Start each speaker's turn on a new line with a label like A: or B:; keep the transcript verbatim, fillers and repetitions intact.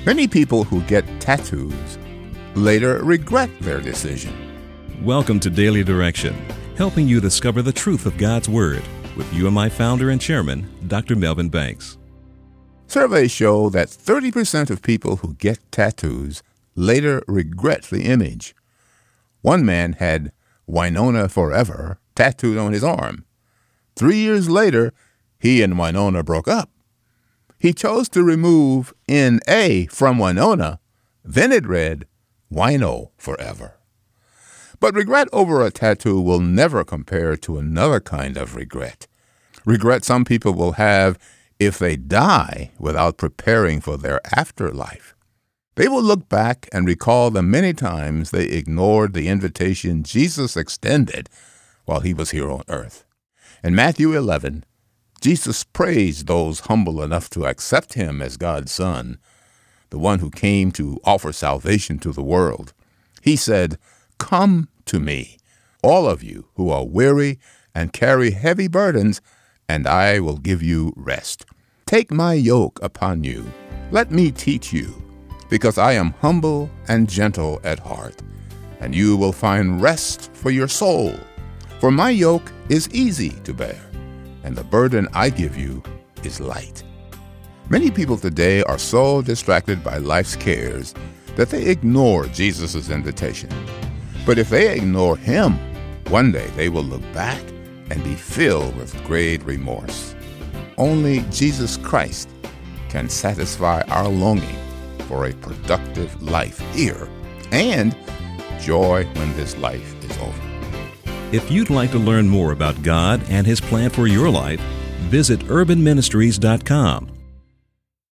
A: Many people who get tattoos later regret their decision.
B: Welcome to Daily Direction, helping you discover the truth of God's Word with U M I founder and chairman, Doctor Melvin Banks.
A: Surveys show that thirty percent of people who get tattoos later regret the image. One man had Winona Forever tattooed on his arm. Three years later, he and Winona broke up. He chose to remove N A from Winona. Then it read, Wino Forever. But regret over a tattoo will never compare to another kind of regret. Regret some people will have if they die without preparing for their afterlife. They will look back and recall the many times they ignored the invitation Jesus extended while he was here on earth. In Matthew eleven, Jesus praised those humble enough to accept him as God's Son, the one who came to offer salvation to the world. He said, "Come to me, all of you who are weary and carry heavy burdens, and I will give you rest. Take my yoke upon you. Let me teach you, because I am humble and gentle at heart, and you will find rest for your soul. For my yoke is easy to bear, and the burden I give you is light." Many people today are so distracted by life's cares that they ignore Jesus' invitation. But if they ignore him, one day they will look back and be filled with great remorse. Only Jesus Christ can satisfy our longing for a productive life here and joy when this life is over.
B: If you'd like to learn more about God and his plan for your life, visit urban ministries dot com